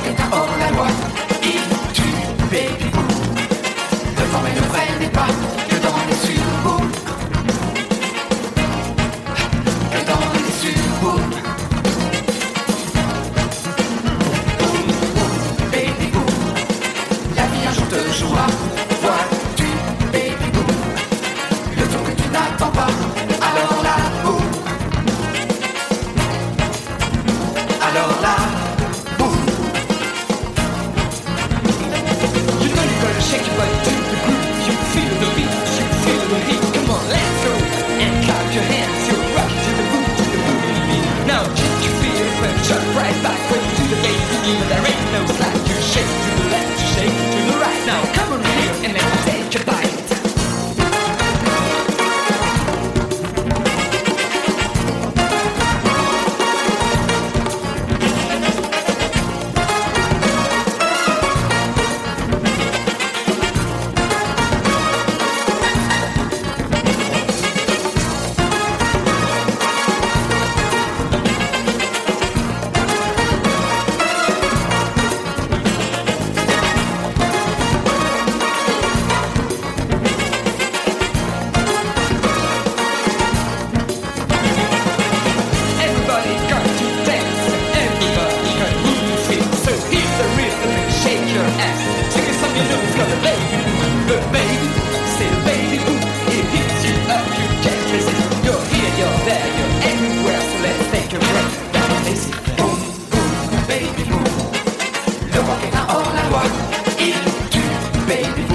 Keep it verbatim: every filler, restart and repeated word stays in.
rock est un hors-la-loi. Il tue, baby boo. Le temps et le vrai n'est pas que dans les surbooms. Que dans les surbooms. Boom, boom, baby boo. La vie un jour te jouera. Vois-tu, baby boo. Le tour que tu n'attends pas. Alors là, boum. Alors là, boum. You know you gotta shake your body to the groove. You feel the beat, you feel the heat. Come on, let's go and clap your hands. You rock to the boom, to the boom beat. Now just you feel it when you jump right back when you do the baby beat. There ain't no slack. You shake to the left, you shake to the right. Now come on here and let's take a bite. Everybody got to dance, everybody got to move your feet. So here's the rhythm and shake your ass. Sing a song you know it's got a baby, the baby, say the baby boo. It hits you up, you can't resist. You're here, you're there, you're everywhere. So let's take a breath. That's basic. Boum, boum, baby boum. Le rock est un hors-la-loi. Il tue, baby boum.